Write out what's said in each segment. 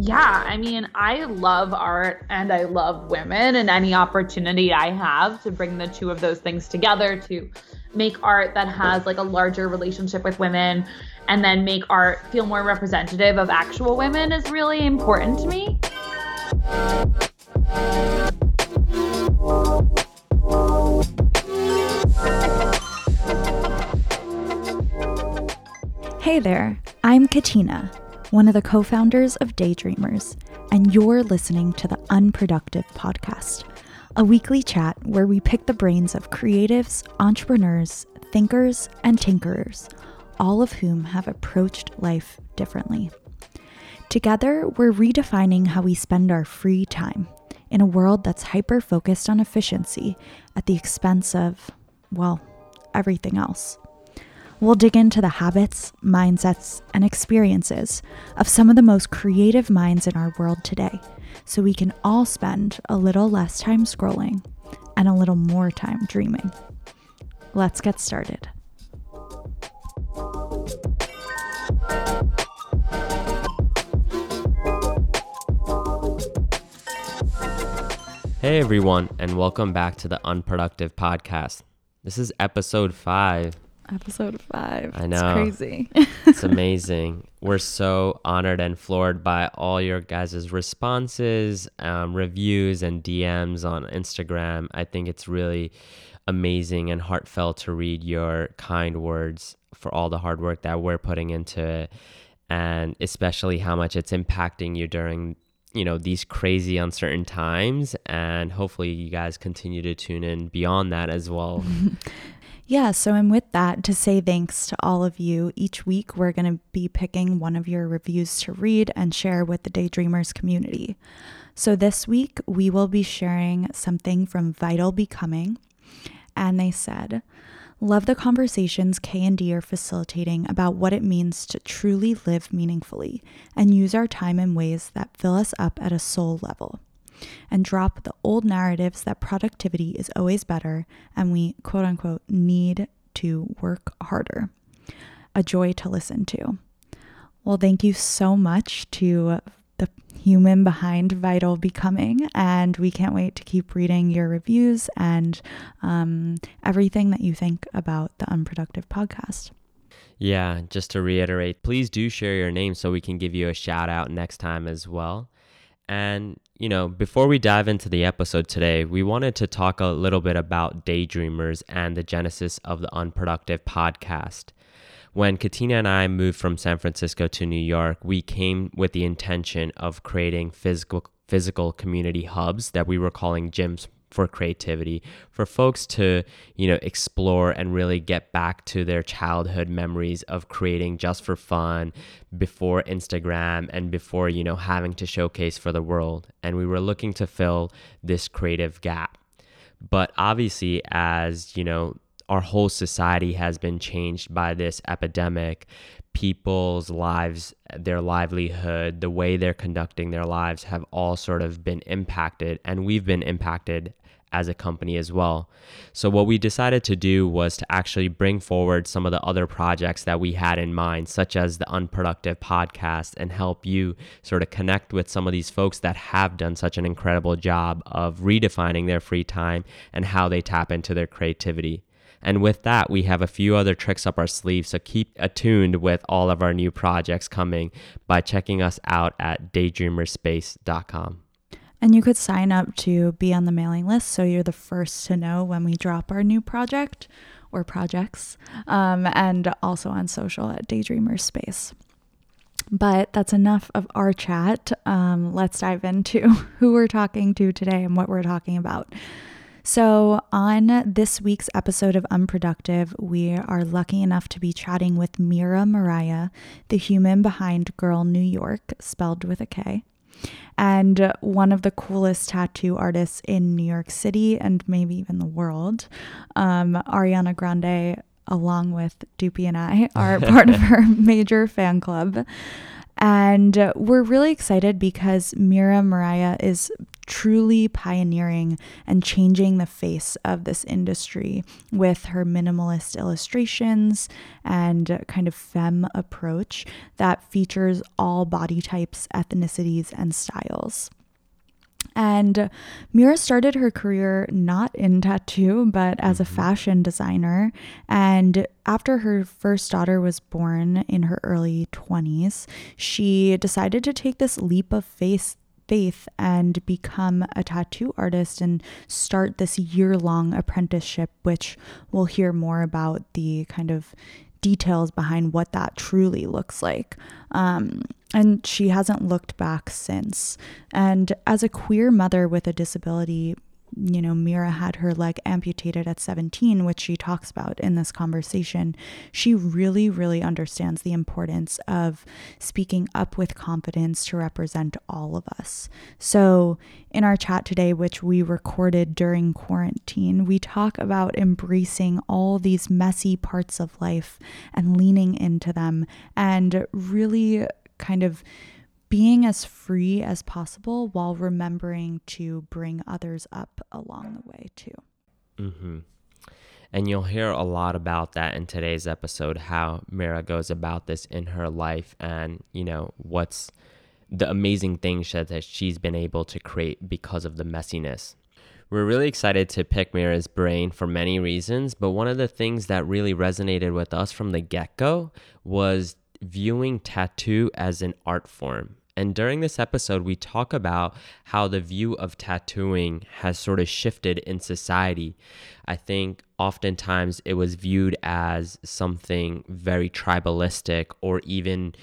Yeah, I mean, I love art and I love women, and any opportunity I have to bring the two of those things together to make art that has like a larger relationship with women and then make art feel more representative of actual women is really important to me. Hey there, I'm Katina, one of the co-founders of Daydreamers, and you're listening to the Unproductive Podcast, a weekly chat where we pick the brains of creatives, entrepreneurs, thinkers, and tinkerers, all of whom have approached life differently. Together, we're redefining how we spend our free time in a world that's hyper-focused on efficiency at the expense of, well, everything else. We'll dig into the habits, mindsets, and experiences of some of the most creative minds in our world today, so we can all spend a little less time scrolling and a little more time dreaming. Let's get started. Hey everyone, and welcome back to the Unproductive Podcast. This is episode 5. Episode 5. I know. It's crazy. It's amazing. We're so honored and floored by all your guys' responses, reviews, and DMs on Instagram. I think it's really amazing and heartfelt to read your kind words for all the hard work that we're putting into it, and especially how much it's impacting you during these crazy uncertain times. And hopefully you guys continue to tune in beyond that as well. Yeah, so and with that, to say thanks to all of you, each week we're going to be picking one of your reviews to read and share with the Daydreamers community. So this week we will be sharing something from Vital Becoming, and they said, "Love the conversations K&D are facilitating about what it means to truly live meaningfully and use our time in ways that fill us up at a soul level, and drop the old narratives that productivity is always better and we quote unquote need to work harder. A joy to listen to." Well, thank you so much to the human behind Vital Becoming, and we can't wait to keep reading your reviews and everything that you think about the Unproductive Podcast. Yeah, just to reiterate, please do share your name so we can give you a shout out next time as well. And, before we dive into the episode today, we wanted to talk a little bit about Daydreamers and the genesis of the Unproductive Podcast. When Katina and I moved from San Francisco to New York, we came with the intention of creating physical community hubs that we were calling gyms for creativity, for folks to, explore and really get back to their childhood memories of creating just for fun before Instagram and before, having to showcase for the world. And we were looking to fill this creative gap. But obviously, as, our whole society has been changed by this epidemic, people's lives, their livelihood, the way they're conducting their lives have all sort of been impacted, and we've been impacted as a company as well. So what we decided to do was to actually bring forward some of the other projects that we had in mind, such as the Unproductive Podcast, and help you sort of connect with some of these folks that have done such an incredible job of redefining their free time and how they tap into their creativity. And with that, we have a few other tricks up our sleeve, so keep attuned with all of our new projects coming by checking us out at daydreamerspace.com. And you could sign up to be on the mailing list so you're the first to know when we drop our new project or projects, and also on social at Daydreamers Space. But that's enough of our chat. Let's dive into who we're talking to today and what we're talking about. So on this week's episode of Unproductive, we are lucky enough to be chatting with Mira Mariah, the human behind Girl New York, spelled with a K, and one of the coolest tattoo artists in New York City and maybe even the world. Ariana Grande, along with Doopy and I, are part of her major fan club. And we're really excited because Mira Mariah is truly pioneering and changing the face of this industry with her minimalist illustrations and kind of femme approach that features all body types, ethnicities, and styles. And Mira started her career not in tattoo, but as a fashion designer. And after her first daughter was born in her early 20s, she decided to take this leap of faith and become a tattoo artist and start this year-long apprenticeship, which we'll hear more about the kind of details behind what that truly looks like. And she hasn't looked back since. And as a queer mother with a disability, Mira had her leg amputated at 17, which she talks about in this conversation. She really, really understands the importance of speaking up with confidence to represent all of us. So in our chat today, which we recorded during quarantine, we talk about embracing all these messy parts of life and leaning into them and really kind of being as free as possible while remembering to bring others up along the way too. Mm-hmm. And you'll hear a lot about that in today's episode, how Mira goes about this in her life and, what's the amazing things that she's been able to create because of the messiness. We're really excited to pick Mira's brain for many reasons, but one of the things that really resonated with us from the get-go was viewing tattoo as an art form. And during this episode, we talk about how the view of tattooing has sort of shifted in society. I think oftentimes it was viewed as something very tribalistic, or even,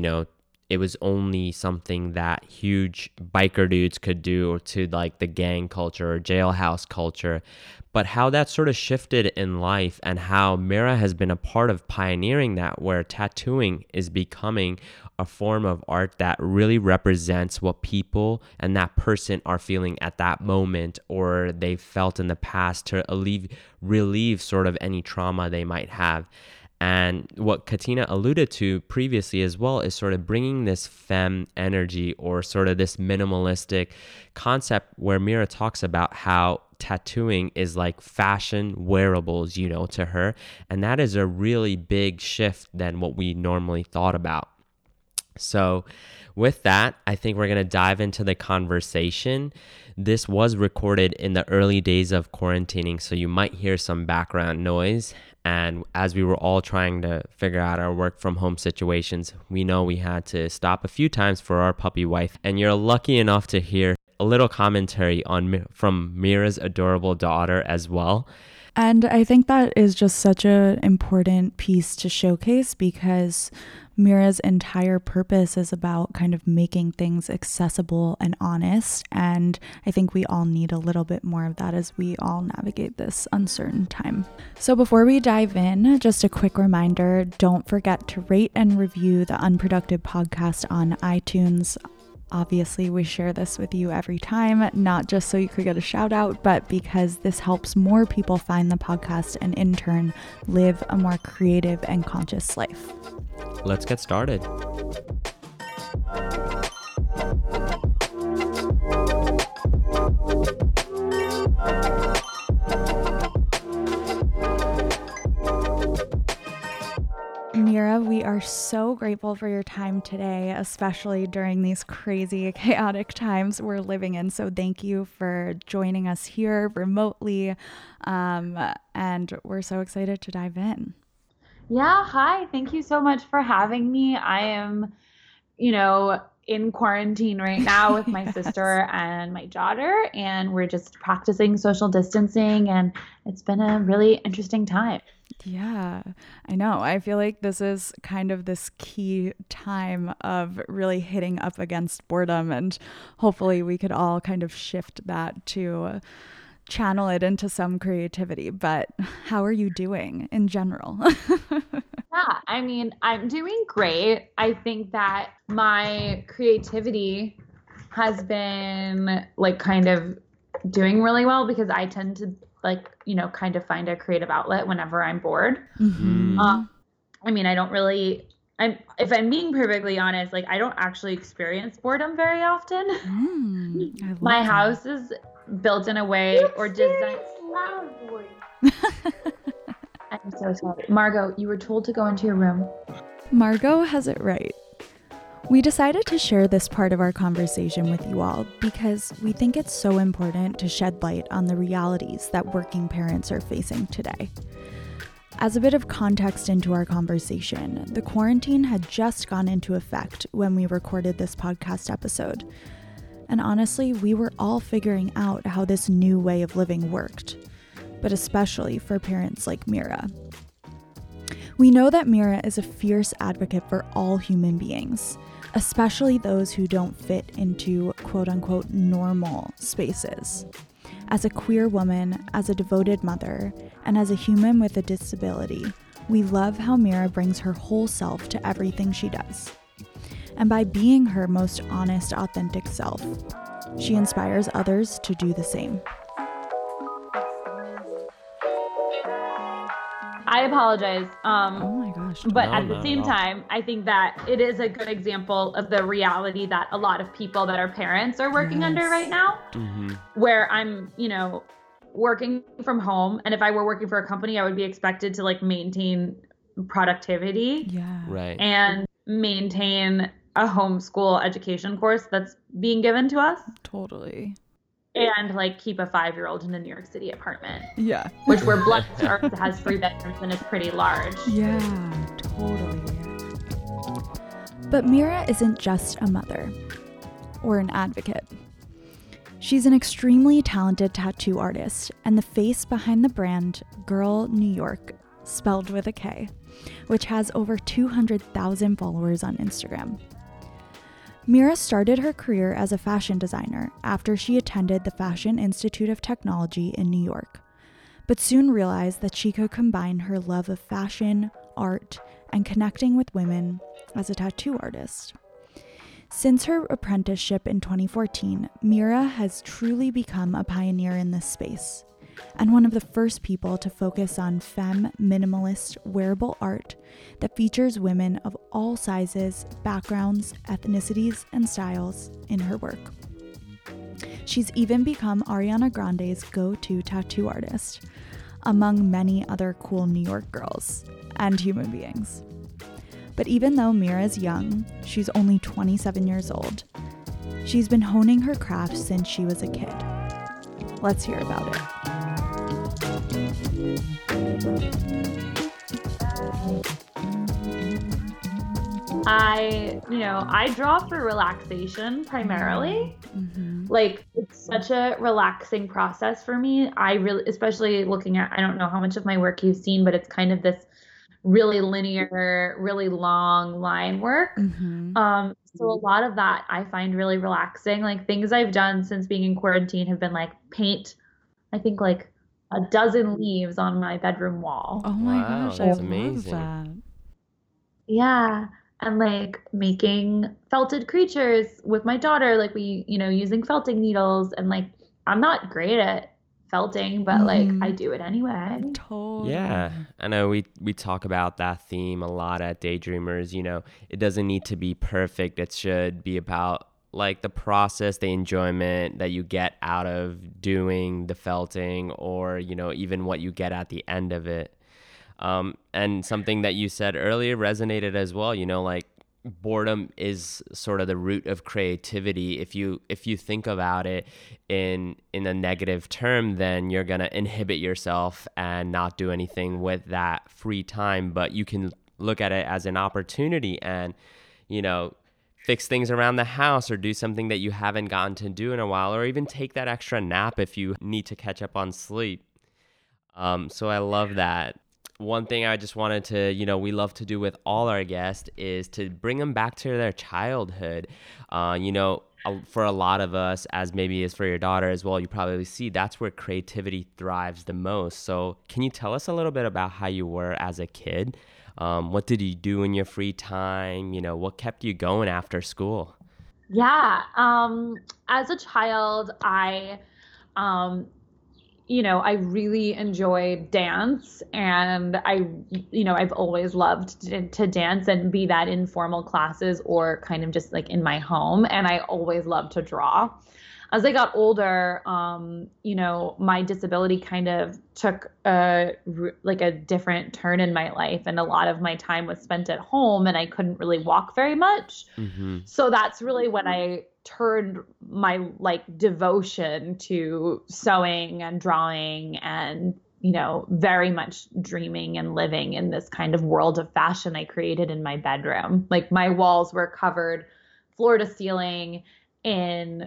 it was only something that huge biker dudes could do, or to like the gang culture or jailhouse culture. But how that sort of shifted in life, and how Mira has been a part of pioneering that, where tattooing is becoming a form of art that really represents what people and that person are feeling at that moment, or they've felt in the past, to relieve sort of any trauma they might have. And what Katina alluded to previously as well is sort of bringing this femme energy, or sort of this minimalistic concept, where Mira talks about how tattooing is like fashion wearables, to her. And that is a really big shift than what we normally thought about. So with that, I think we're going to dive into the conversation. This was recorded in the early days of quarantining, so you might hear some background noise. And as we were all trying to figure out our work from home situations, we know we had to stop a few times for our puppy wife. And you're lucky enough to hear a little commentary from Mira's adorable daughter as well. And I think that is just such an important piece to showcase, because Mira's entire purpose is about kind of making things accessible and honest. And I think we all need a little bit more of that as we all navigate this uncertain time. So before we dive in, just a quick reminder, don't forget to rate and review the Unproductive Podcast on iTunes. Obviously, we share this with you every time, not just so you could get a shout out, but because this helps more people find the podcast and in turn live a more creative and conscious life. Let's get started. Mira, we are so grateful for your time today, especially during these crazy, chaotic times we're living in. So thank you for joining us here remotely. And we're so excited to dive in. Yeah, hi. Thank you so much for having me. I am, in quarantine right now with my sister and my daughter, and we're just practicing social distancing, and it's been a really interesting time. Yeah, I know. I feel like this is kind of this key time of really hitting up against boredom, and hopefully we could all kind of shift that to channel it into some creativity. But how are you doing in general? Yeah, I'm doing great. I think that my creativity has been kind of doing really well, because I tend to kind of find a creative outlet whenever I'm bored. Mm-hmm. I don't really if I'm being perfectly honest, like I don't actually experience boredom very often. I love My that. house is built in a way or designed. I'm so sorry. Margot, you were told to go into your room. Margot has it right. We decided to share this part of our conversation with you all because we think it's so important to shed light on the realities that working parents are facing today. As a bit of context into our conversation, the quarantine had just gone into effect when we recorded this podcast episode. And honestly, we were all figuring out how this new way of living worked, but especially for parents like Mira. We know that Mira is a fierce advocate for all human beings, especially those who don't fit into quote-unquote normal spaces. As a queer woman, as a devoted mother, and as a human with a disability, we love how Mira brings her whole self to everything she does. And by being her most honest, authentic self, she inspires others to do the same. I apologize. Oh my gosh. But No, at the not same at all. time, I think that it is a good example of the reality that a lot of people that are parents are working under Yes. right now, where I'm, working from home. And if I were working for a company, I would be expected to like maintain productivity Yeah. Right. and maintain a homeschool education course that's being given to us Totally. and like keep a 5-year-old in a New York City apartment, Yeah. which we're blessed ours has 3 bedrooms and is pretty large. Yeah, totally. But Mira isn't just a mother or an advocate. She's an extremely talented tattoo artist and the face behind the brand Girl New York, spelled with a K, which has over 200,000 followers on Instagram. Mira started her career as a fashion designer after she attended the Fashion Institute of Technology in New York, but soon realized that she could combine her love of fashion, art, and connecting with women as a tattoo artist. Since her apprenticeship in 2014, Mira has truly become a pioneer in this space, and one of the first people to focus on femme minimalist wearable art that features women of all sizes, backgrounds, ethnicities, and styles in her work. She's even become Ariana Grande's go-to tattoo artist, among many other cool New York girls and human beings. But even though Mira is young, she's only 27 years old. She's been honing her craft since she was a kid. Let's hear about it. I draw for relaxation primarily. Mm-hmm. Like it's such a relaxing process for me. I really, especially looking at, I don't know how much of my work you've seen, but it's kind of this really linear, really long line work. Mm-hmm. So a lot of that I find really relaxing. Like things I've done since being in quarantine have been like paint, I think like a dozen leaves on my bedroom wall. Oh my Wow, gosh, that's I amazing. love that. Yeah. And like making felted creatures with my daughter, like we, using felting needles and like I'm not great at felting, but like I do it anyway. Totally. Yeah, I know we talk about that theme a lot at Daydreamers. It doesn't need to be perfect. It should be about like the process, the enjoyment that you get out of doing the felting, or even what you get at the end of it. And something that you said earlier resonated as well. Like boredom is sort of the root of creativity. If you think about it in a negative term, then you're gonna inhibit yourself and not do anything with that free time. But you can look at it as an opportunity and fix things around the house or do something that you haven't gotten to do in a while, or even take that extra nap if you need to catch up on sleep. So I love that. One thing I just wanted to, we love to do with all our guests is to bring them back to their childhood. For a lot of us, as maybe is for your daughter as well, you probably see that's where creativity thrives the most. So can you tell us a little bit about how you were as a kid? What did you do in your free time? What kept you going after school? Yeah. As a child, I I really enjoy dance, and I've always loved to dance and be that in formal classes or kind of just like in my home. And I always loved to draw. As I got older, my disability kind of took like a different turn in my life, and a lot of my time was spent at home, and I couldn't really walk very much. Mm-hmm. So that's really when I turned my like devotion to sewing and drawing and very much dreaming and living in this kind of world of fashion I created in my bedroom. Like my walls were covered floor to ceiling in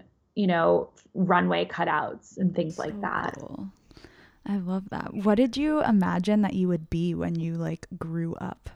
runway cutouts and things like that. Cool. I love that. What did you imagine that you would be when you like grew up?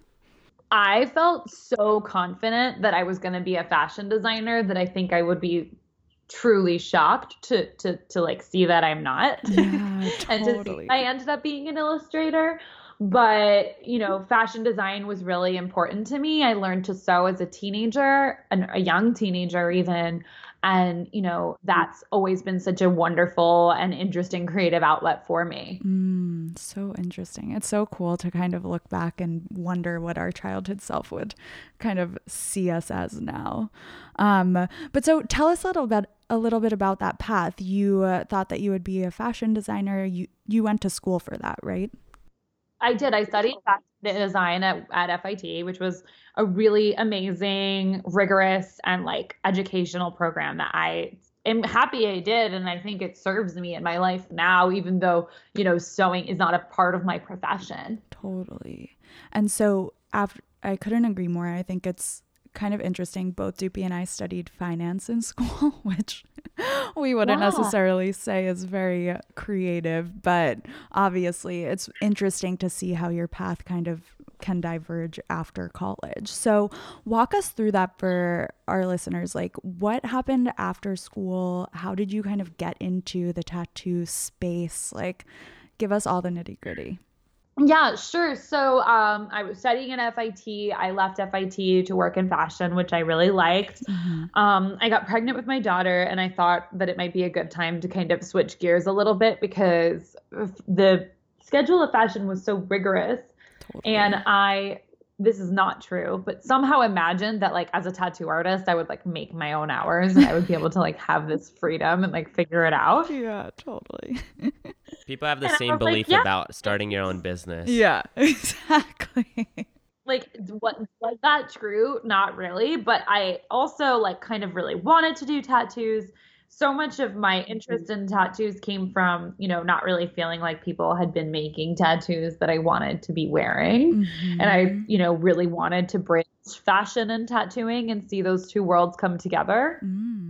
I felt so confident that I was going to be a fashion designer that I think I would be truly shocked to like see that I'm not. Yeah, And to see I ended up being an illustrator. But, fashion design was really important to me. I learned to sew as a teenager, a young teenager even. And, that's always been such a wonderful and interesting creative outlet for me. So interesting. It's so cool to kind of look back and wonder what our childhood self would kind of see us as now. But so tell us a little bit about that path. You thought that you would be a fashion designer. You went to school for that, right? I did. I studied fashion design at FIT, which was a really amazing, rigorous, and like educational program that I am happy I did. And I think it serves me in my life now, even though, sewing is not a part of my profession. Totally. And so I couldn't agree more. I think it's kind of interesting. Both Doopy and I studied finance in school, which we wouldn't necessarily say is very creative, but obviously it's interesting to see how your path kind of can diverge after college. So walk us through that for our listeners. Like, what happened after school? How did you kind of get into the tattoo space? Like, give us all the nitty-gritty. Yeah, sure. So I was studying at FIT. I left FIT to work in fashion, which I really liked. I got pregnant with my daughter, and I thought that it might be a good time to kind of switch gears a little bit because the schedule of fashion was so rigorous. Totally. And this is not true, but somehow imagined that like as a tattoo artist, I would like make my own hours and I would be able to like have this freedom and like figure it out. Yeah, totally. People have the same belief about starting your own business. Yeah, exactly. Like, was that true? Not really. But I also like kind of really wanted to do tattoos. So much of my interest in tattoos came from, not really feeling like people had been making tattoos that I wanted to be wearing. And I, really wanted to bridge fashion and tattooing and see those two worlds come together.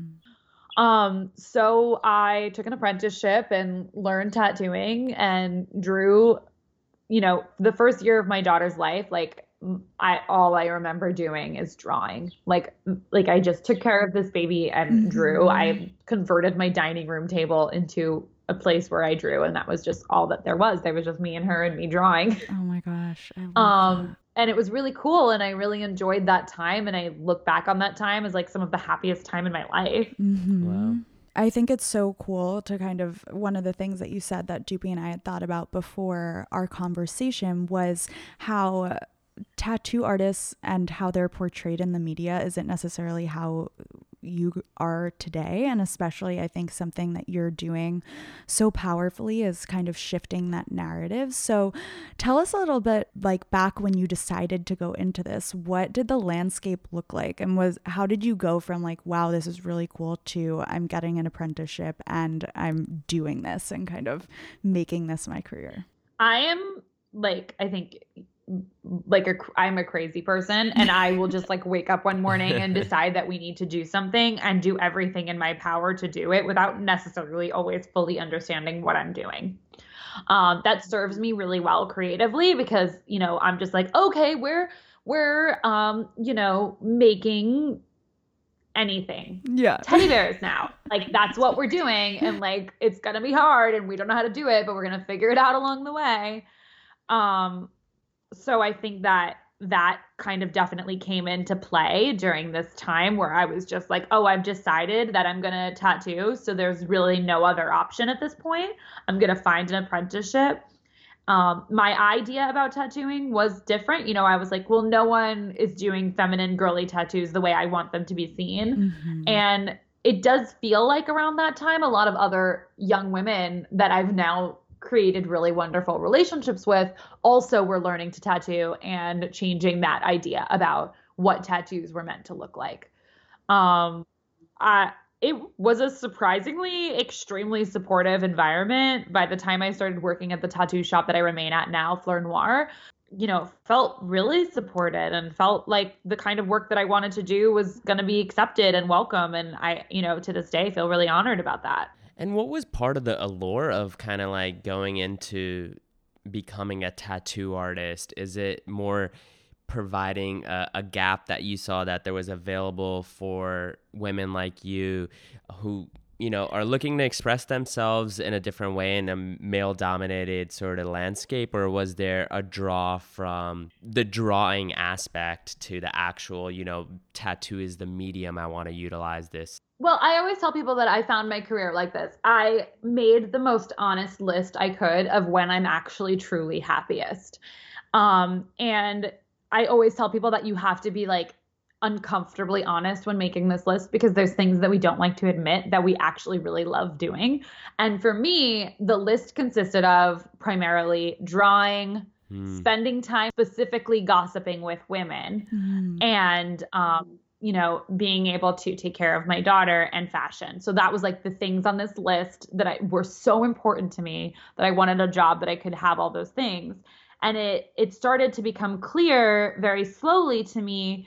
So I took an apprenticeship and learned tattooing and drew, the first year of my daughter's life, like all I remember doing is drawing. Like I just took care of this baby and drew. I converted my dining room table into a place where I drew, and that was just all that there was. There was just me and her and me drawing. Oh my gosh. I love that. And it was really cool, and I really enjoyed that time, and I look back on that time as like some of the happiest time in my life. Wow. I think it's so cool to kind of, one of the things that you said that Doopy and I had thought about before our conversation was how tattoo artists and how they're portrayed in the media isn't necessarily how you are today. And especially I think something that you're doing so powerfully is kind of shifting that narrative. So tell us a little bit, like back when you decided to go into this, what did the landscape look like? And how did you go from like, wow, this is really cool, to I'm getting an apprenticeship and I'm doing this and kind of making this my career? I am like, I think like I'm a crazy person, and I will just like wake up one morning and decide that we need to do something and do everything in my power to do it without necessarily always fully understanding what I'm doing. That serves me really well creatively because, I'm just like, okay, we're making anything. Yeah. Teddy bears now. Like that's what we're doing. And like, it's going to be hard and we don't know how to do it, but we're going to figure it out along the way. So I think that that kind of definitely came into play during this time where I was just like, oh, I've decided that I'm going to tattoo. So there's really no other option at this point. I'm going to find an apprenticeship. My idea about tattooing was different. You know, I was like, well, no one is doing feminine girly tattoos the way I want them to be seen. Mm-hmm. And it does feel like around that time, a lot of other young women that I've now created really wonderful relationships with also were learning to tattoo and changing that idea about what tattoos were meant to look like. It was a surprisingly extremely supportive environment. By the time I started working at the tattoo shop that I remain at now, Fleur Noir, you know, felt really supported and felt like the kind of work that I wanted to do was going to be accepted and welcome. And I, you know, to this day feel really honored about that. And what was part of the allure of kind of like going into becoming a tattoo artist? Is it more providing a gap that you saw that there was available for women like you who, you know, are looking to express themselves in a different way in a male-dominated sort of landscape? Or was there a draw from the drawing aspect to the actual, you know, tattoo is the medium, I want to utilize this? Well, I always tell people that I found my career like this. I made the most honest list I could of when I'm actually truly happiest. And I always tell people that you have to be like uncomfortably honest when making this list, because there's things that we don't like to admit that we actually really love doing. And for me, the list consisted of primarily drawing, spending time specifically gossiping with women, and, you know, being able to take care of my daughter and fashion. So that was like the things on this list that were so important to me that I wanted a job that I could have all those things. And it started to become clear very slowly to me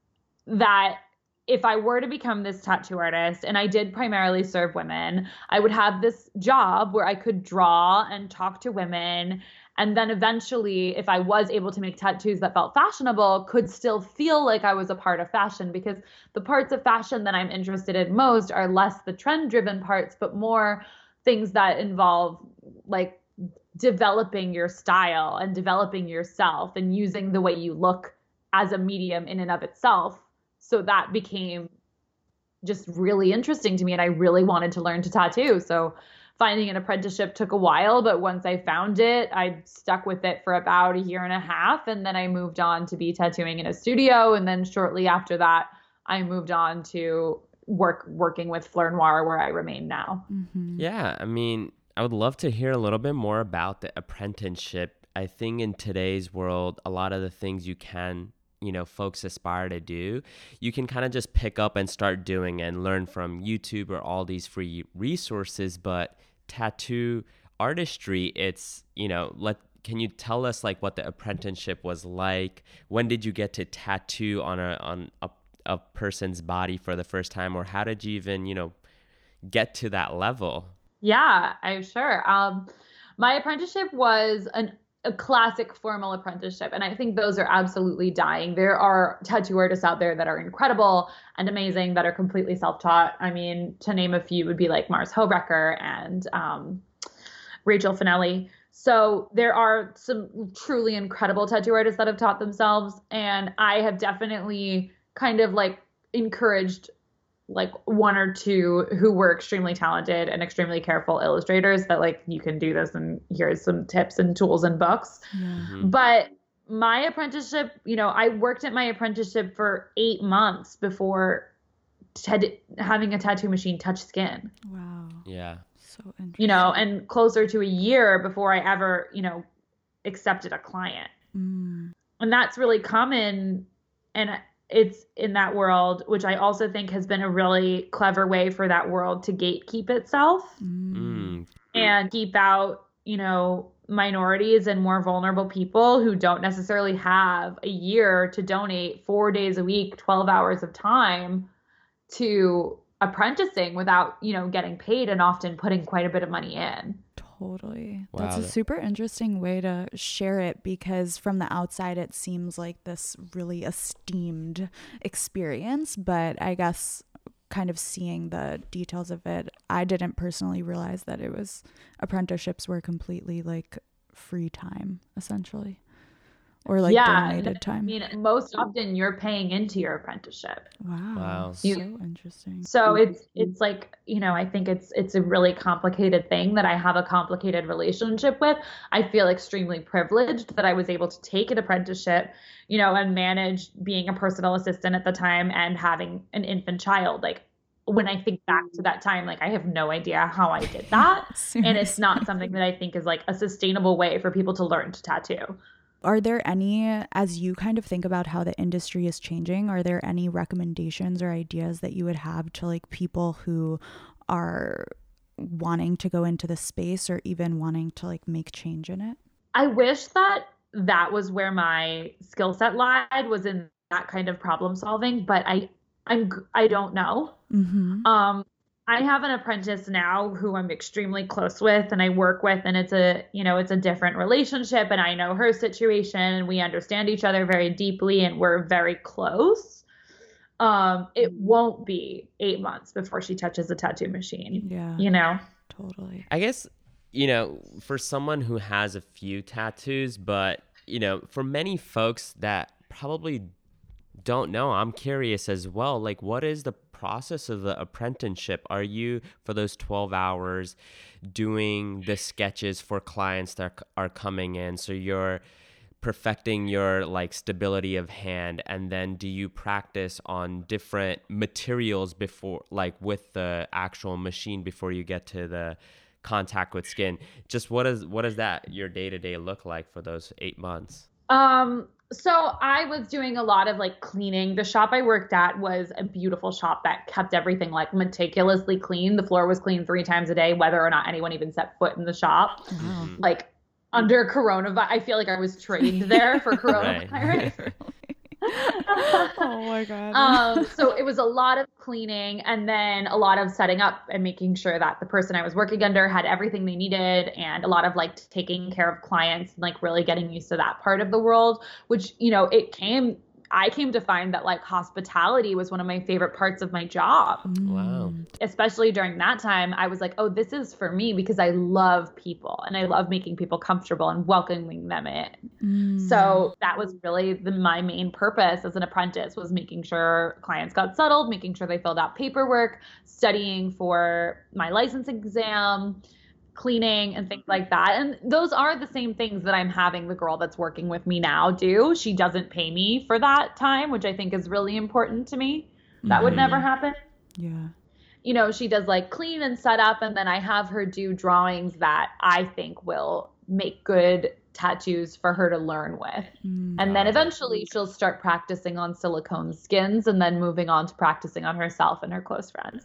that if I were to become this tattoo artist, and I did primarily serve women, I would have this job where I could draw and talk to women. And then eventually, if I was able to make tattoos that felt fashionable, could still feel like I was a part of fashion, because the parts of fashion that I'm interested in most are less the trend-driven parts, but more things that involve like developing your style and developing yourself and using the way you look as a medium in and of itself. So that became just really interesting to me, and I really wanted to learn to tattoo. So finding an apprenticeship took a while, but once I found it, I stuck with it for about a year and a half, and then I moved on to be tattooing in a studio. And then shortly after that, I moved on to working with Fleur Noir, where I remain now. Mm-hmm. Yeah, I mean, I would love to hear a little bit more about the apprenticeship. I think in today's world, a lot of the things you can, you know, folks aspire to do, you can kind of just pick up and start doing and learn from YouTube or all these free resources. But tattoo artistry, it's, you know, can you tell us like what the apprenticeship was like? When did you get to tattoo on a person's body for the first time? Or how did you even, you know, get to that level? Yeah, I'm sure. My apprenticeship was a classic formal apprenticeship, and I think those are absolutely dying. There are tattoo artists out there that are incredible and amazing that are completely self-taught. I mean, to name a few would be like Mars Hobrecker and Rachel Finelli. So there are some truly incredible tattoo artists that have taught themselves, and I have definitely kind of like encouraged like one or two who were extremely talented and extremely careful illustrators that like, you can do this and here's some tips and tools and books. Yeah. Mm-hmm. But my apprenticeship, you know, I worked at my apprenticeship for 8 months before having a tattoo machine touch skin. Wow. Yeah. So interesting. You know, and closer to a year before I ever, you know, accepted a client. Mm. And that's really common. And it's in that world, which I also think has been a really clever way for that world to gatekeep itself and keep out, you know, minorities and more vulnerable people who don't necessarily have a year to donate 4 days a week, 12 hours of time to apprenticing without, you know, getting paid and often putting quite a bit of money in. Totally. Wow. That's a super interesting way to share it, because from the outside it seems like this really esteemed experience, but I guess kind of seeing the details of it, I didn't personally realize that apprenticeships were completely like free time, essentially. or like Yeah, donated I time? mean, most often you're paying into your apprenticeship. Wow. Wow. So interesting. So it's like, I think it's a really complicated thing that I have a complicated relationship with. I feel extremely privileged that I was able to take an apprenticeship, and manage being a personal assistant at the time and having an infant child. Like, when I think back to that time, like, I have no idea how I did that. And it's not something that I think is like a sustainable way for people to learn to tattoo. Are there any, as you kind of think about how the industry is changing, are there any recommendations or ideas that you would have to like people who are wanting to go into the space or even wanting to like make change in it? I wish that was where my skill set lied, was in that kind of problem solving, but I don't know. Mm-hmm. I have an apprentice now who I'm extremely close with and I work with, and it's a different relationship, and I know her situation and we understand each other very deeply and we're very close. It won't be 8 months before she touches a tattoo machine. Yeah. Totally. I guess, for someone who has a few tattoos, but, for many folks that probably don't know, I'm curious as well, like, what is the process of the apprenticeship? Are you, for those 12 hours, doing the sketches for clients that are coming in? So you're perfecting your like stability of hand, and then do you practice on different materials before, like with the actual machine, before you get to the contact with skin? Just what does that your day-to-day look like for those 8 months? So I was doing a lot of like cleaning. The shop I worked at was a beautiful shop that kept everything like meticulously clean. The floor was clean 3 times a day, whether or not anyone even set foot in the shop. Wow. Like, under coronavirus, I feel like I was trained there for coronavirus. Oh my God. So it was a lot of cleaning and then a lot of setting up and making sure that the person I was working under had everything they needed, and a lot of like taking care of clients and like really getting used to that part of the world, which, I came to find that like hospitality was one of my favorite parts of my job. Wow. Especially during that time, I was like, oh, this is for me, because I love people and I love making people comfortable and welcoming them in. So that was really my main purpose as an apprentice, was making sure clients got settled, making sure they filled out paperwork, studying for my license exam, cleaning and things like that. And those are the same things that I'm having the girl that's working with me now do. She doesn't pay me for that time, which I think is really important to me. That would never happen. Yeah. She does like clean and set up, and then I have her do drawings that I think will make good tattoos for her to learn with. And then eventually she'll start practicing on silicone skins and then moving on to practicing on herself and her close friends.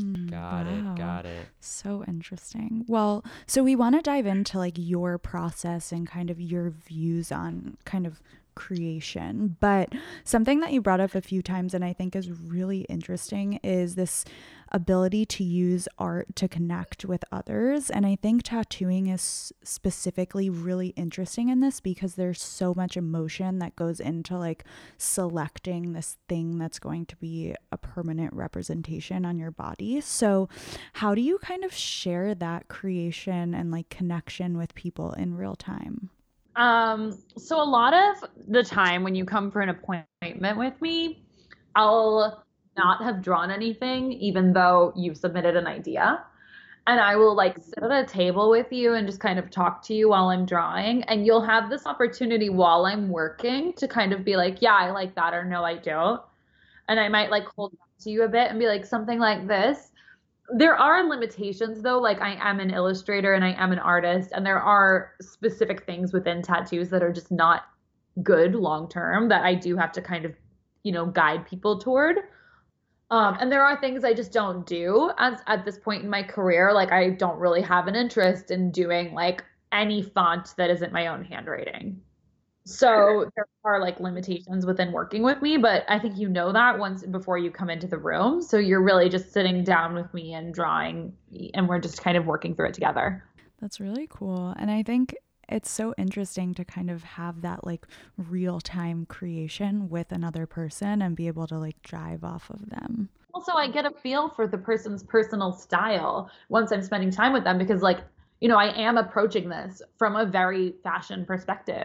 Got it. So interesting. Well, so we want to dive into like your process and kind of your views on kind of creation, but something that you brought up a few times and I think is really interesting is this ability to use art to connect with others. And I think tattooing is specifically really interesting in this because there's so much emotion that goes into like selecting this thing that's going to be a permanent representation on your body. So how do you kind of share that creation and like connection with people in real time? So a lot of the time when you come for an appointment with me, I'll not have drawn anything, even though you've submitted an idea. And I will like sit at a table with you and just kind of talk to you while I'm drawing. And you'll have this opportunity while I'm working to kind of be like, yeah, I like that, or no, I don't. And I might like hold back to you a bit and be like, something like this. There are limitations though, like I am an illustrator and I am an artist, and there are specific things within tattoos that are just not good long term that I do have to kind of, guide people toward. And there are things I just don't do as at this point in my career. Like I don't really have an interest in doing like any font that isn't my own handwriting. So there are like limitations within working with me, but I think that once before you come into the room. So you're really just sitting down with me and drawing, and we're just kind of working through it together. That's really cool. And I think it's so interesting to kind of have that like real time creation with another person and be able to like drive off of them. Also, I get a feel for the person's personal style once I'm spending time with them, because like, I am approaching this from a very fashion perspective.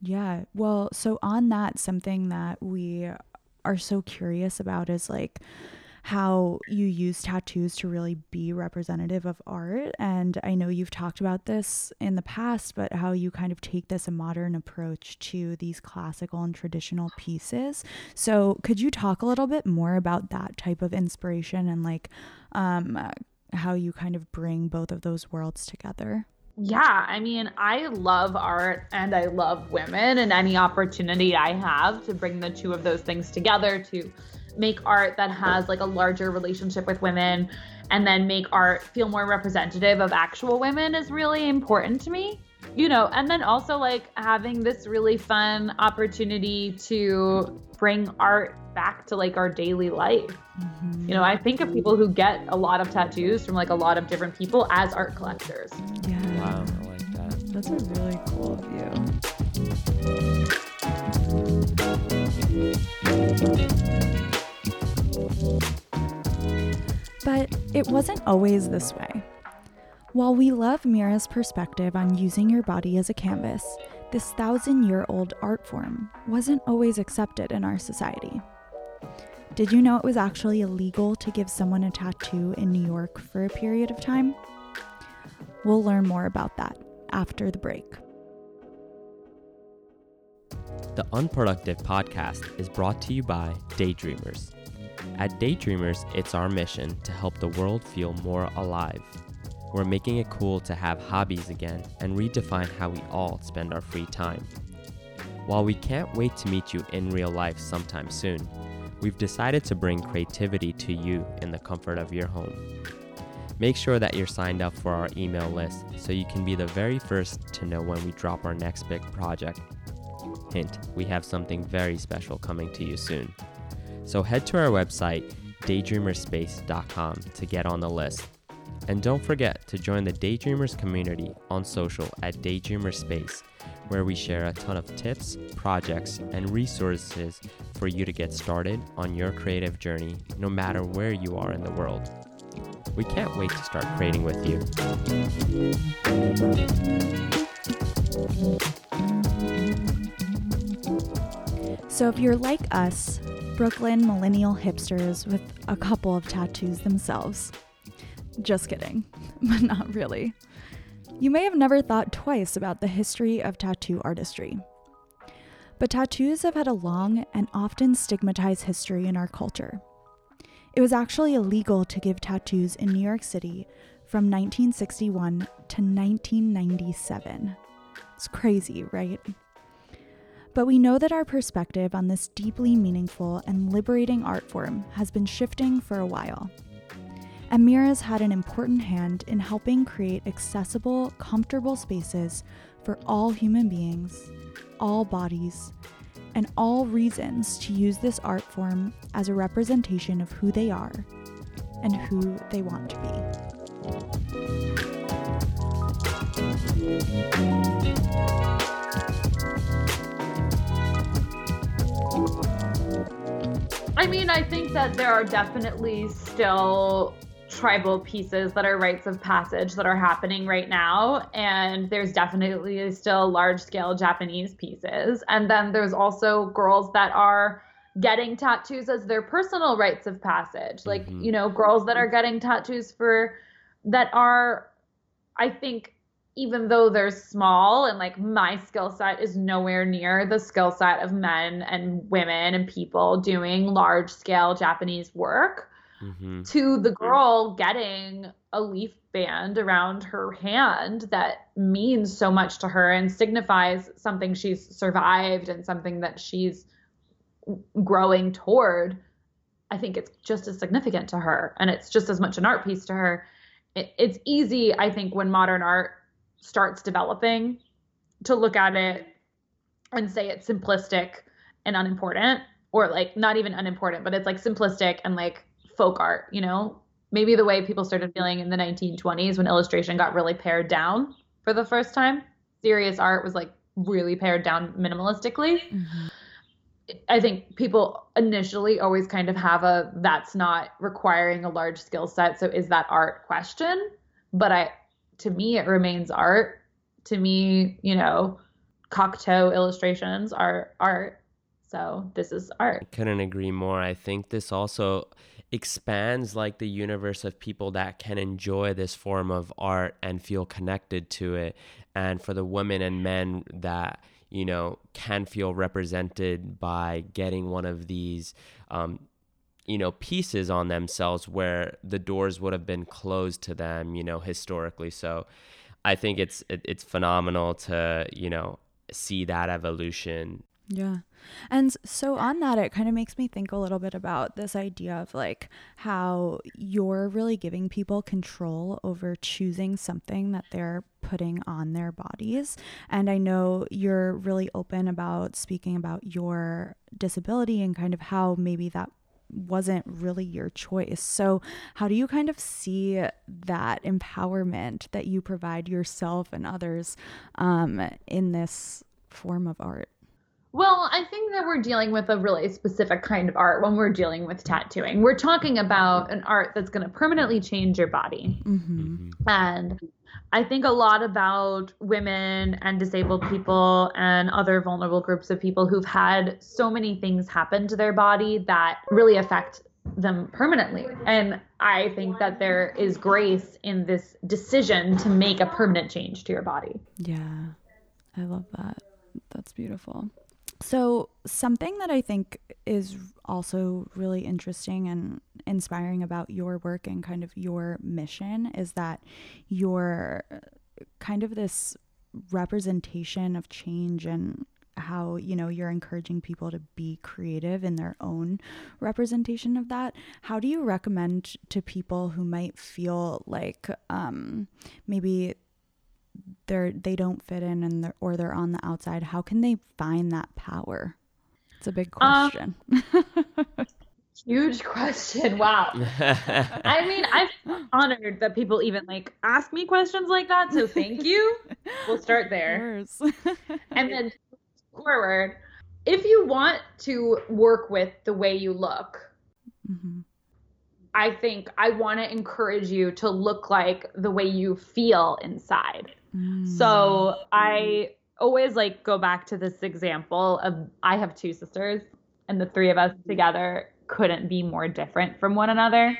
Yeah. Well, so on that, something that we are so curious about is like how you use tattoos to really be representative of art. And I know you've talked about this in the past, but how you kind of take this a modern approach to these classical and traditional pieces. So could you talk a little bit more about that type of inspiration and like how you kind of bring both of those worlds together? Yeah, I mean, I love art and I love women, and any opportunity I have to bring the two of those things together to make art that has like a larger relationship with women and then make art feel more representative of actual women is really important to me. And then also like having this really fun opportunity to bring art back to like our daily life. I think of people who get a lot of tattoos from like a lot of different people as art collectors. Yeah. Wow, I like that. That's a really cool view. But it wasn't always this way. While we love Mira's perspective on using your body as a canvas, this 1,000-year-old art form wasn't always accepted in our society. Did you know it was actually illegal to give someone a tattoo in New York for a period of time? We'll learn more about that after the break. The Unproductive Podcast is brought to you by Daydreamers. At Daydreamers, it's our mission to help the world feel more alive. We're making it cool to have hobbies again and redefine how we all spend our free time. While we can't wait to meet you in real life sometime soon, we've decided to bring creativity to you in the comfort of your home. Make sure that you're signed up for our email list so you can be the very first to know when we drop our next big project. Hint, we have something very special coming to you soon. So head to our website, daydreamerspace.com, to get on the list. And don't forget to join the Daydreamers community on social at Daydreamerspace, where we share a ton of tips, projects, and resources for you to get started on your creative journey, no matter where you are in the world. We can't wait to start creating with you. So if you're like us, Brooklyn millennial hipsters with a couple of tattoos themselves. Just kidding, but not really. You may have never thought twice about the history of tattoo artistry. But tattoos have had a long and often stigmatized history in our culture. It was actually illegal to give tattoos in New York City from 1961 to 1997. It's crazy, right? But we know that our perspective on this deeply meaningful and liberating art form has been shifting for a while. And Mira's had an important hand in helping create accessible, comfortable spaces for all human beings, all bodies, and all reasons to use this art form as a representation of who they are and who they want to be. I mean, I think that there are definitely still tribal pieces that are rites of passage that are happening right now. And there's definitely still large scale Japanese pieces. And then there's also girls that are getting tattoos as their personal rites of passage. Like, girls that are getting tattoos that are, I think, even though they're small and like my skill set is nowhere near the skill set of men and women and people doing large scale Japanese work, to the girl getting a leaf band around her hand that means so much to her and signifies something she's survived and something that she's growing toward. I think it's just as significant to her, and it's just as much an art piece to her. It's easy, I think, when modern art starts developing to look at it and say it's simplistic and unimportant, or like not even unimportant, but it's like simplistic and like folk art, maybe the way people started feeling in the 1920s when illustration got really pared down for the first time. Serious art was like really pared down minimalistically. I think people initially always kind of have that's not requiring a large skill set, so is that art question? But to me, it remains art. To me, Cocteau illustrations are art. So this is art. I couldn't agree more. I think this also expands like the universe of people that can enjoy this form of art and feel connected to it. And for the women and men that, you know, can feel represented by getting one of these, you know, pieces on themselves where the doors would have been closed to them, you know, historically. So I think it's phenomenal to, you know, see that evolution. Yeah. And so on that, it kind of makes me think a little bit about this idea of like how you're really giving people control over choosing something that they're putting on their bodies. And I know you're really open about speaking about your disability and kind of how maybe that wasn't really your choice. So how do you kind of see that empowerment that you provide yourself and others in this form of art? Well, I think that we're dealing with a really specific kind of art when we're dealing with tattooing. We're talking about an art that's going to permanently change your body. And I think a lot about women and disabled people and other vulnerable groups of people who've had so many things happen to their body that really affect them permanently. And I think that there is grace in this decision to make a permanent change to your body. Yeah, I love that. That's beautiful. So something that I think is also really interesting and inspiring about your work and kind of your mission is that you're kind of this representation of change and how, you know, you're encouraging people to be creative in their own representation of that. How do you recommend to people who might feel like maybe they don't fit in and they're on the outside, how can they find that power? It's a big question. Huge question. Wow. I mean, I'm honored that people even like ask me questions like that. So thank you. We'll start there. And then forward. If you want to work with the way you look, I think I want to encourage you to look like the way you feel inside. So I always like go back to this example of I have two sisters and the three of us together couldn't be more different from one another.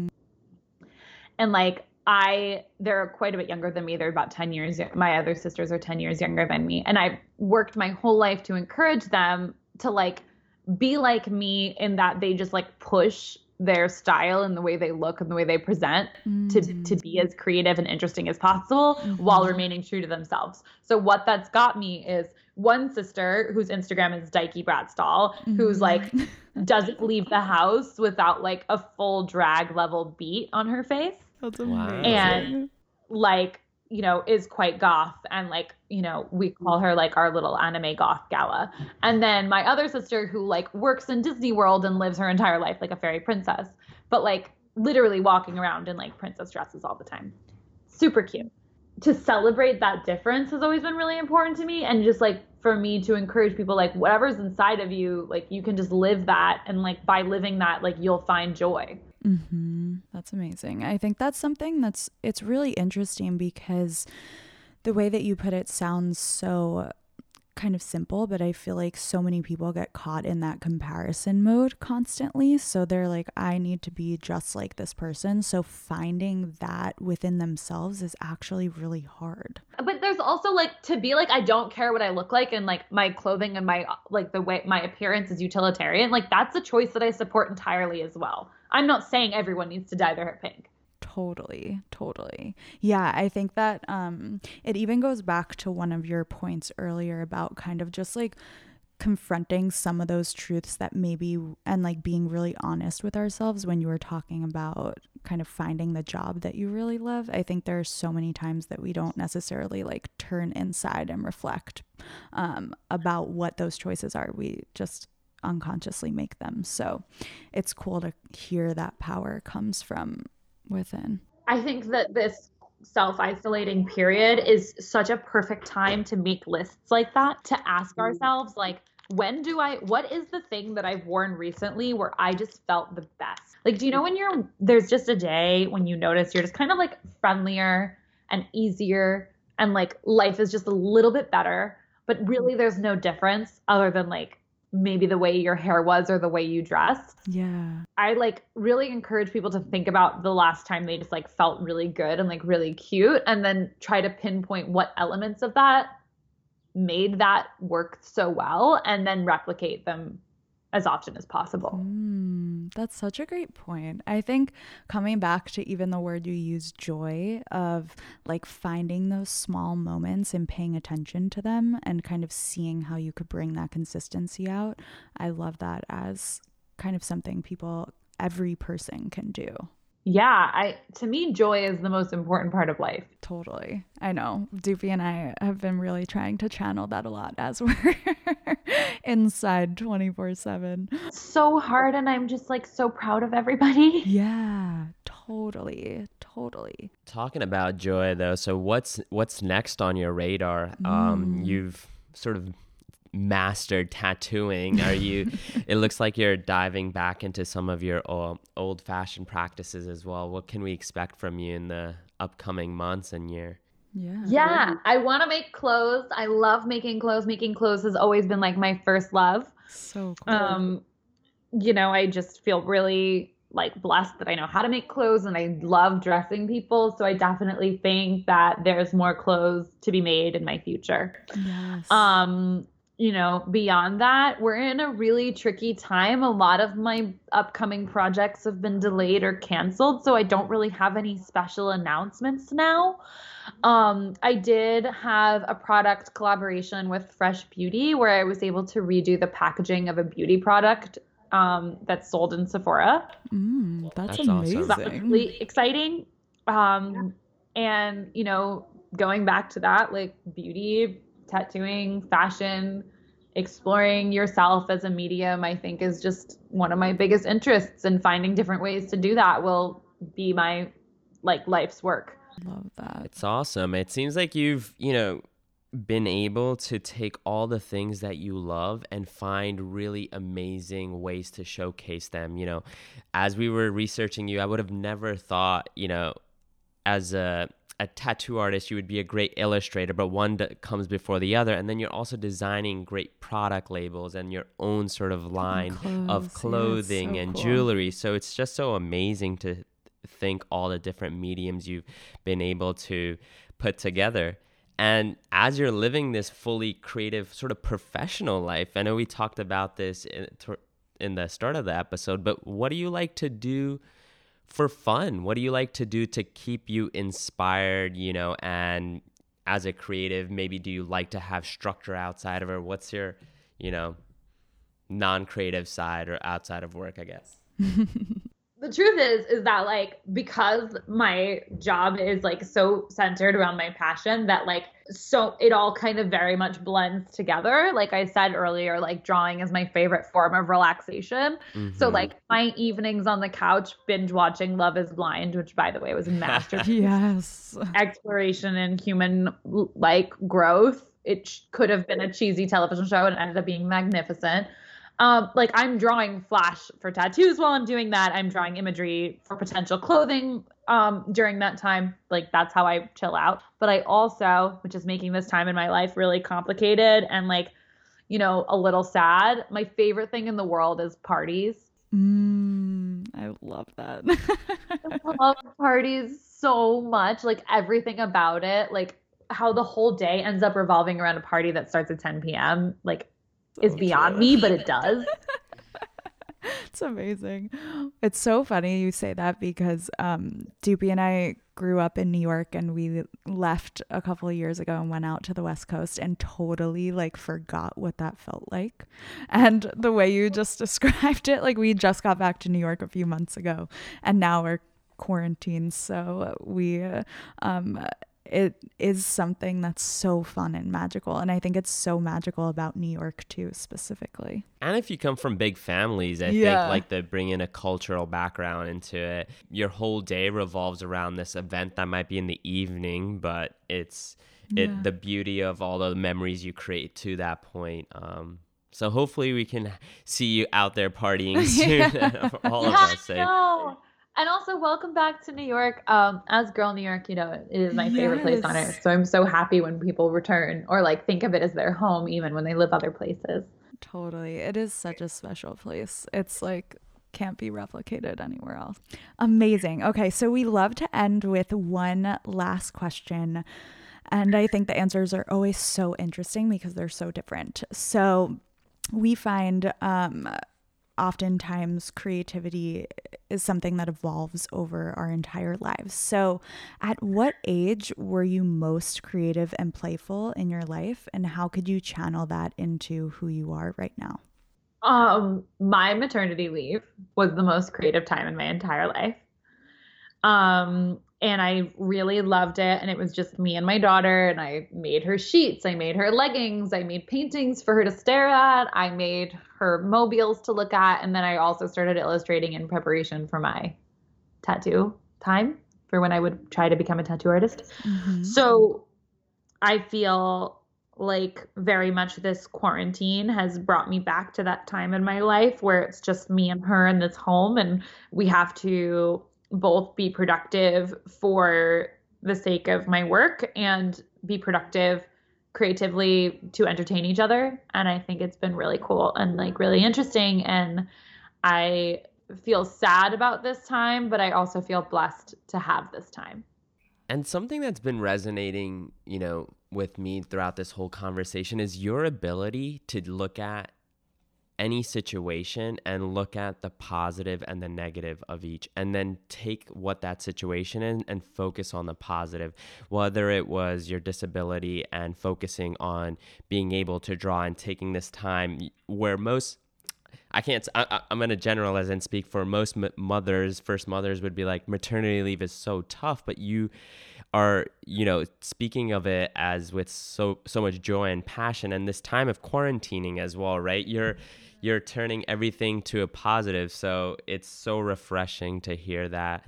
And like they're quite a bit younger than me. They're about 10 years. My other sisters are 10 years younger than me. And I've worked my whole life to encourage them to like be like me in that they just like push their style and the way they look and the way they present to be as creative and interesting as possible while remaining true to themselves. So what that's got me is one sister whose Instagram is Dykey Bratstall, who's like doesn't leave the house without like a full drag level beat on her face. That's amazing. And like, you know, is quite goth and like, you know, we call her like our little anime goth gala. And then my other sister who like works in Disney World and lives her entire life like a fairy princess, but like literally walking around in like princess dresses all the time. Super cute. To celebrate that difference has always been really important to me. And just like for me to encourage people, like whatever's inside of you, like you can just live that. And like by living that, like you'll find joy. That's amazing. I think that's something it's really interesting because the way that you put it sounds so kind of simple, but I feel like so many people get caught in that comparison mode constantly. So they're like, I need to be just like this person. So finding that within themselves is actually really hard. But there's also like to be like, I don't care what I look like and like my clothing and my like the way my appearance is utilitarian. Like that's a choice that I support entirely as well. I'm not saying everyone needs to dye their hair pink. Totally. Yeah, I think that it even goes back to one of your points earlier about kind of just like confronting some of those truths that maybe and like being really honest with ourselves when you were talking about kind of finding the job that you really love. I think there are so many times that we don't necessarily like turn inside and reflect about what those choices are. We just unconsciously make them. So it's cool to hear that power comes from within. I think that this self-isolating period is such a perfect time to make lists like that, to ask ourselves like, what is the thing that I've worn recently where I just felt the best? Like, do you know when there's just a day when you notice you're just kind of like friendlier and easier and like life is just a little bit better, but but really there's no difference other than like maybe the way your hair was or the way you dressed. Yeah. I like really encourage people to think about the last time they just like felt really good and like really cute, and then try to pinpoint what elements of that made that work so well, and then replicate them as often as possible. That's such a great point. I think coming back to even the word you use, joy, of like finding those small moments and paying attention to them and kind of seeing how you could bring that consistency out. I love that as kind of something every person can do. Yeah, to me, joy is the most important part of life. Totally. I know. Doopy and I have been really trying to channel that a lot as we're inside 24/7. So hard, and I'm just like so proud of everybody. Yeah, totally. Talking about joy though, so what's next on your radar? You've sort of mastered tattooing. It looks like you're diving back into some of your old-fashioned practices as well. What can we expect from you in the upcoming months and year? Yeah, I want to make clothes. I love making clothes. Making clothes has always been like my first love. So cool. I just feel really like blessed that I know how to make clothes, and I love dressing people. So I definitely think that there's more clothes to be made in my future. Yes. Beyond that, we're in a really tricky time. A lot of my upcoming projects have been delayed or canceled, so I don't really have any special announcements now. I did have a product collaboration with Fresh Beauty where I was able to redo the packaging of a beauty product that's sold in Sephora. That's amazing. Awesome. That was really exciting. And, going back to that, like beauty, tattooing, fashion, exploring yourself as a medium, I think is just one of my biggest interests, and finding different ways to do that will be my like life's work. Love that. It's awesome. It seems like you've, been able to take all the things that you love and find really amazing ways to showcase them. As we were researching you, I would have never thought, as a tattoo artist, you would be a great illustrator, but one that comes before the other. And then you're also designing great product labels and your own sort of line of clothing and jewelry. So it's just so amazing to think all the different mediums you've been able to put together. And as you're living this fully creative sort of professional life, I know we talked about this in the start of the episode, but what do you like to do for fun? What do you like to do to keep you inspired, and as a creative, maybe do you like to have structure outside of it? What's your, non-creative side or outside of work, I guess? The truth is that like, because my job is like so centered around my passion, that like, so it all kind of very much blends together. Like I said earlier, like drawing is my favorite form of relaxation. Mm-hmm. So like my evenings on the couch binge watching Love is Blind, which by the way was a masterpiece. Yes. Exploration in human like growth. It could have been a cheesy television show and ended up being magnificent. Like I'm drawing flash for tattoos while I'm doing that. I'm drawing imagery for potential clothing during that time. Like that's how I chill out. But I also, which is making this time in my life really complicated and like, a little sad, my favorite thing in the world is parties. I love that. I love parties so much. Like everything about it, like how the whole day ends up revolving around a party that starts at 10 p.m. Like is beyond me, but it does. It's amazing. It's so funny you say that because Doopy and I grew up in New York, and we left a couple of years ago and went out to the West Coast and totally like forgot what that felt like. And the way you just described it, like we just got back to New York a few months ago and now we're quarantined. So it is something that's so fun and magical. And I think it's so magical about New York too, specifically. And if you come from big families, I think like the bring in a cultural background into it, your whole day revolves around this event that might be in the evening, but it's the beauty of all the memories you create to that point. So hopefully we can see you out there partying soon. All of us. And also, welcome back to New York. As Girl New York, it is my favorite place on earth. So I'm so happy when people return or like think of it as their home, even when they live other places. Totally. It is such a special place. It's like can't be replicated anywhere else. Amazing. Okay, so we love to end with one last question. And I think the answers are always so interesting because they're so different. So we find oftentimes creativity is something that evolves over our entire lives. So at what age were you most creative and playful in your life, and how could you channel that into who you are right now? My maternity leave was the most creative time in my entire life. And I really loved it. And it was just me and my daughter, and I made her sheets. I made her leggings. I made paintings for her to stare at. I made her mobiles to look at. And then I also started illustrating in preparation for my tattoo time for when I would try to become a tattoo artist. Mm-hmm. So I feel like very much this quarantine has brought me back to that time in my life where it's just me and her in this home, and we have to both be productive for the sake of my work and be productive creatively to entertain each other. And I think it's been really cool and like really interesting. And I feel sad about this time, but I also feel blessed to have this time. And something that's been resonating, with me throughout this whole conversation is your ability to look at any situation and look at the positive and the negative of each, and then take what that situation is and focus on the positive, whether it was your disability and focusing on being able to draw and taking this time where most I'm going to generalize and speak for most mothers, first mothers would be like, maternity leave is so tough, but you are, speaking of it as with so much joy and passion, and this time of quarantining as well, right? You're turning everything to a positive. So it's so refreshing to hear that.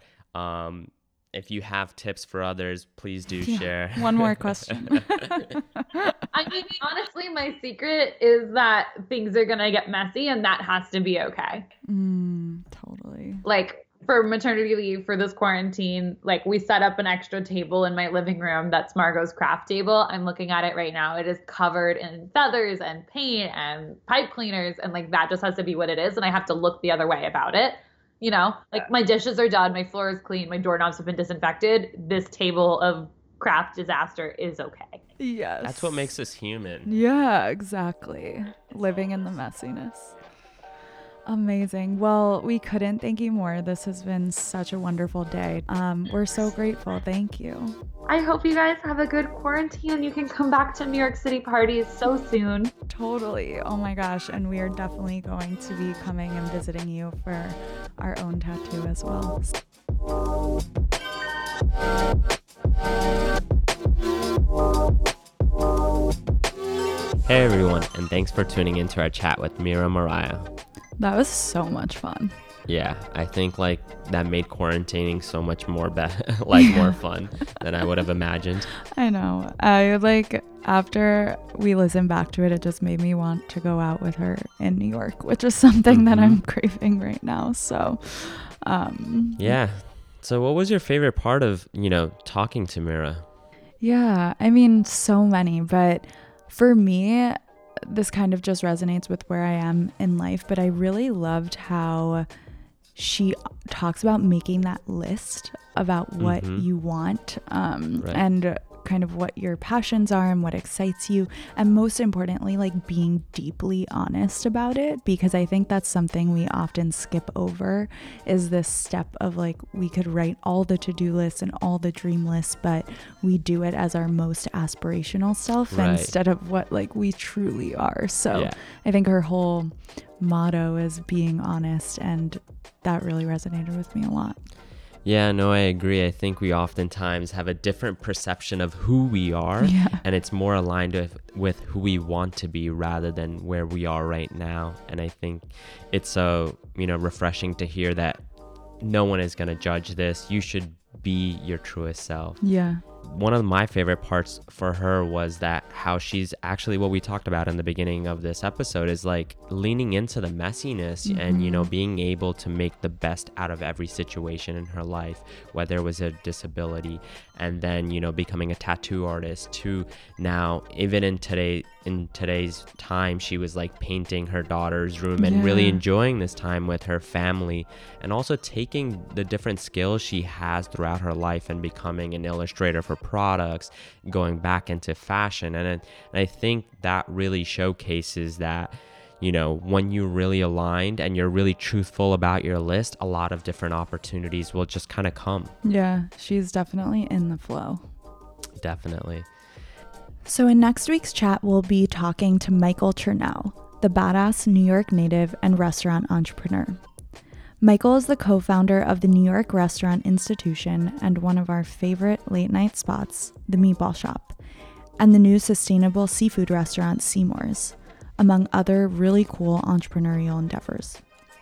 If you have tips for others, please do share. One more question. I mean, honestly, my secret is that things are going to get messy, and that has to be okay. Totally. Like for maternity leave, for this quarantine, like we set up an extra table in my living room. That's Margot's craft table. I'm looking at it right now. It is covered in feathers and paint and pipe cleaners. And like that just has to be what it is. And I have to look the other way about it. Like my dishes are done, my floor is clean, my doorknobs have been disinfected. This table of craft disaster is okay. Yes. That's what makes us human. Yeah, exactly. Living in the messiness. Amazing. Well, we couldn't thank you more. This has been such a wonderful day. We're so grateful. Thank you. I hope you guys have a good quarantine and you can come back to New York City parties so soon. Totally. Oh my gosh. And we are definitely going to be coming and visiting you for our own tattoo as well. Hey everyone, and thanks for tuning into our chat with Mira Mariah. That was so much fun. Yeah, I think like that made quarantining so much more more fun than I would have imagined. I know. After we listened back to it, it just made me want to go out with her in New York, which is something that I'm craving right now. So, yeah. So what was your favorite part of, talking to Mira? Yeah, I mean, so many, but for me, this kind of just resonates with where I am in life, but I really loved how she talks about making that list about what you want, right. and kind of what your passions are and what excites you, and most importantly, like being deeply honest about it, because I think that's something we often skip over, is this step of like, we could write all the to-do lists and all the dream lists, but we do it as our most aspirational self, right, instead of what like we truly are. So yeah. I think her whole motto is being honest, and that really resonated with me a lot. Yeah, no, I agree. I think we oftentimes have a different perception of who we are, and it's more aligned with who we want to be rather than where we are right now. And I think it's so, refreshing to hear that no one is going to judge this. You should be your truest self. Yeah. one of my favorite parts for her was that how she's actually, what we talked about in the beginning of this episode, is like leaning into the messiness and, you know, being able to make the best out of every situation in her life, whether it was a disability and then, you know, becoming a tattoo artist, to now, even in today's time, she was like painting her daughter's room and really enjoying this time with her family, and also taking the different skills she has throughout her life and becoming an illustrator for products, going back into fashion. And I think that really showcases that, you know, when you're really aligned and you're really truthful about your list, a lot of different opportunities will just kind of come. Yeah, she's definitely in the flow. Definitely. So in next week's chat, we'll be talking to Michael Chernow, the badass New York native and restaurant entrepreneur. Michael is the co-founder of the New York Restaurant Institution and one of our favorite late night spots, the Meatball Shop, and the new sustainable seafood restaurant Seymour's, among other really cool entrepreneurial endeavors.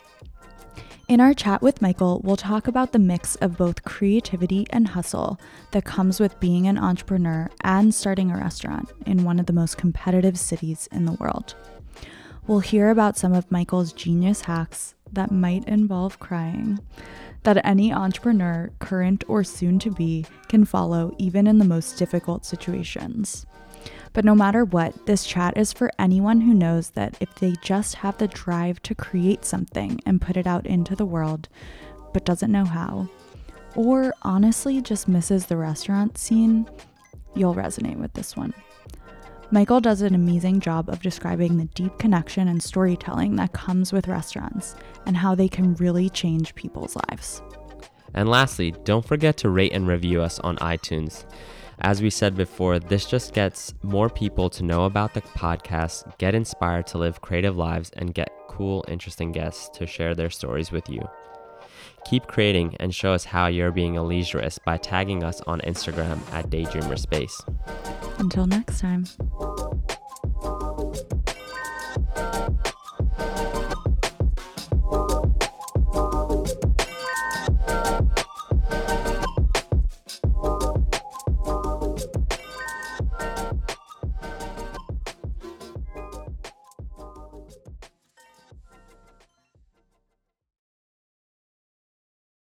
In our chat with Michael, we'll talk about the mix of both creativity and hustle that comes with being an entrepreneur and starting a restaurant in one of the most competitive cities in the world. We'll hear about some of Michael's genius hacks that might involve crying, that any entrepreneur, current or soon to be, can follow even in the most difficult situations. But no matter what, this chat is for anyone who knows that if they just have the drive to create something and put it out into the world, but doesn't know how, or honestly just misses the restaurant scene, you'll resonate with this one. Michael does an amazing job of describing the deep connection and storytelling that comes with restaurants and how they can really change people's lives. And lastly, don't forget to rate and review us on iTunes. As we said before, this just gets more people to know about the podcast, get inspired to live creative lives, and get cool, interesting guests to share their stories with you. Keep creating and show us how you're being a leisurist by tagging us on Instagram at DaydreamerSpace. Until next time.